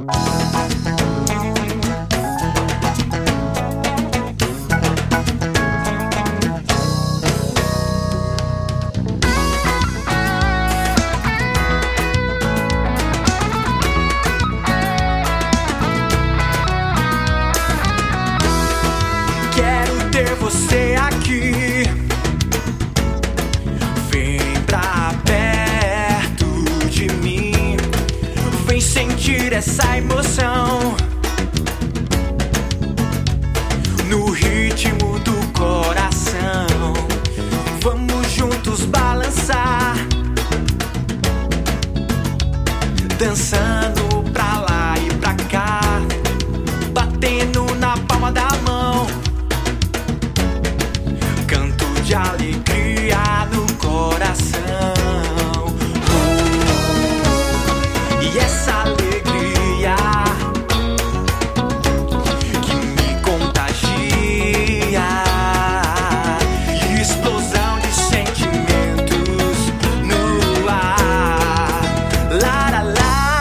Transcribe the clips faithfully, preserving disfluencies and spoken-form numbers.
Quero ter você aqui. Vem pra perto de mim. Vem sentir essa emoção no ritmo do coração. Vamos juntos balançar, dançando pra lá e pra cá, batendo na palma da mão. Canto de alegria no coração. Oh, e essa alegria que me contagia, explosão de sentimentos no ar. Lá, lá,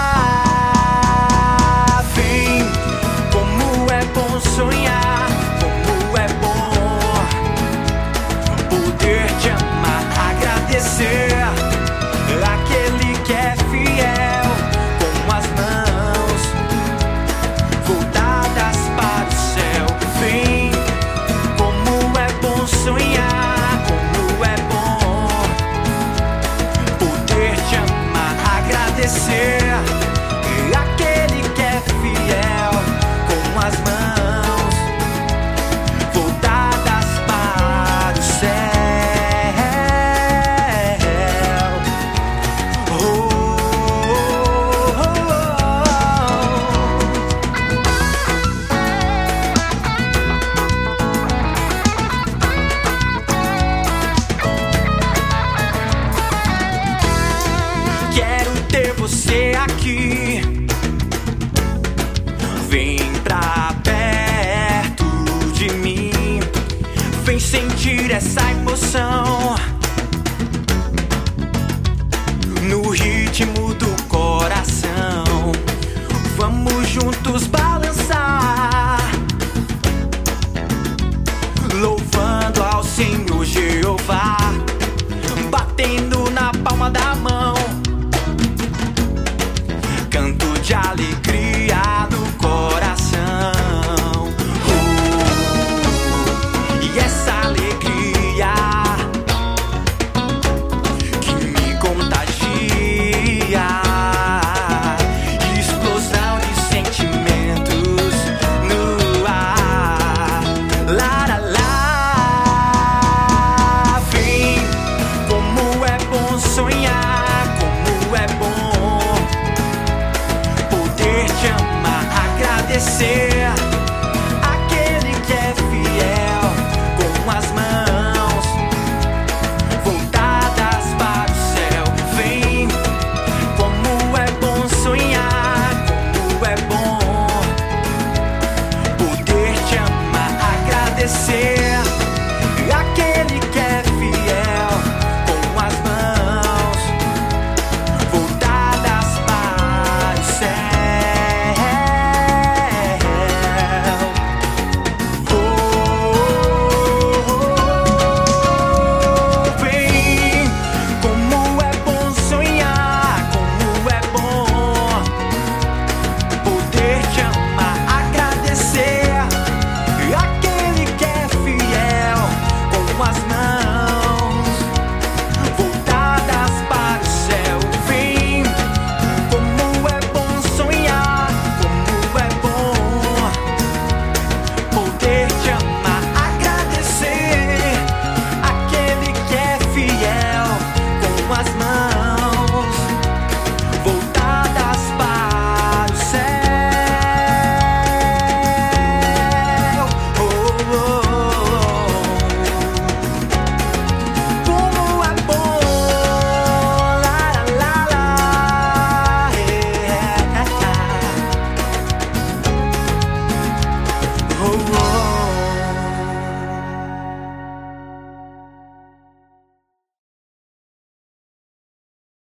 lá. Vem, como é bom sonhar, como é bom poder te amar, agradecer aquele que é fiel, com as mãos voltadas para o céu. Vem, como é bom sonhar, como é bom poder te amar, agradecer aquele que é fiel, com as mãos voltadas para o céu. Oh, oh, oh, oh. Quero ter você aqui. Vem pra perto de mim. Vem sentir essa emoção no ritmo do coração. Vamos juntos balançar, louvando ao Senhor Jeová, batendo na palma da mão. Canto de alegria